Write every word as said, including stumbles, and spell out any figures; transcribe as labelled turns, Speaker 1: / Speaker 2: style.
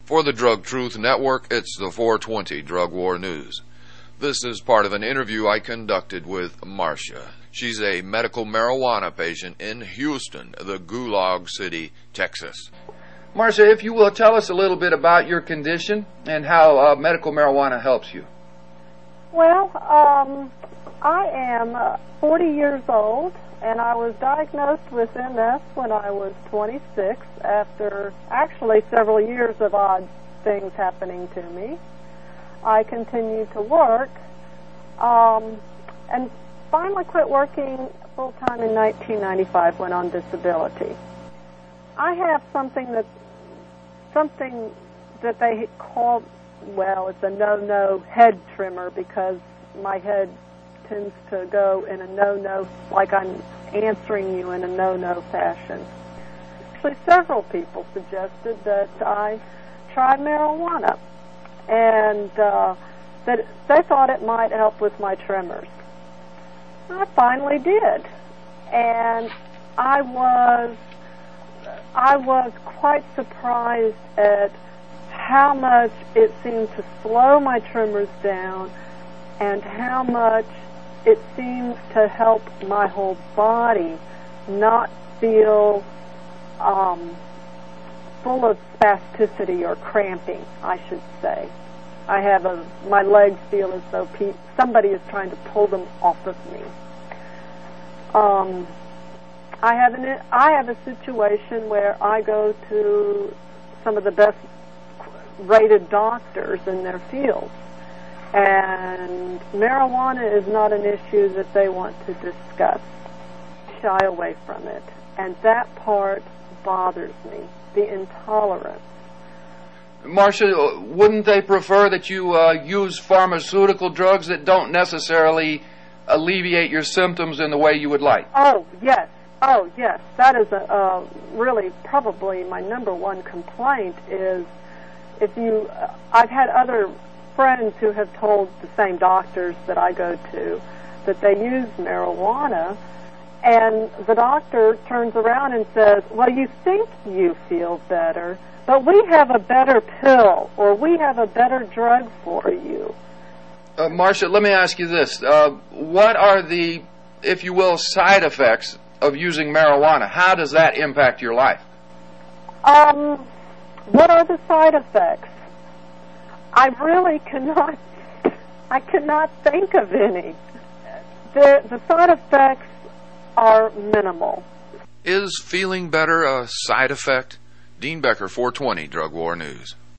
Speaker 1: For the Drug Truth Network, it's the four twenty Drug War News. This is part of an interview I conducted with Marcia. She's a medical marijuana patient in Houston, the Gulag City, Texas.
Speaker 2: Marcia, if you will, tell us a little bit about your condition and how uh, medical marijuana helps you.
Speaker 3: Well, um, I am uh, forty years old, and I was diagnosed with M S when I was twenty-six after actually several years of odd things happening to me. I continued to work um, and finally quit working full-time in nineteen ninety-five, went on disability. I have something that, something that they call, well, it's a no-no head trimmer because my head tends to go in a no-no, like I'm answering you in a no-no fashion. Actually, several people suggested that I try marijuana, and uh, that they thought it might help with my tremors. I finally did, and I was I was quite surprised at how much it seemed to slow my tremors down and how much it seems to help my whole body not feel um, full of spasticity or cramping, I should say. I have a, my legs feel as though pe- somebody is trying to pull them off of me. Um, I have an, I have a situation where I go to some of the best rated doctors in their field, and marijuana is not an issue that they want to discuss. Shy away from it, and that part bothers me, the intolerance.
Speaker 2: Marcia, wouldn't they prefer that you uh, use pharmaceutical drugs that don't necessarily alleviate your symptoms in the way you would like?
Speaker 3: Oh, yes. Oh, yes. That is a, uh, really probably my number one complaint is if you, uh, I've had other friends who have told the same doctors that I go to that they use marijuana, and the doctor turns around and says, well, you think you feel better, but we have a better pill, or we have a better drug for you.
Speaker 2: Uh, Marcia, let me ask you this. Uh, what are the, if you will, side effects of using marijuana? How does that impact your life?
Speaker 3: Um, what are the side effects? I really cannot, I cannot think of any. The, the side effects are minimal.
Speaker 1: Is feeling better a side effect? Dean Becker, four twenty Drug War News.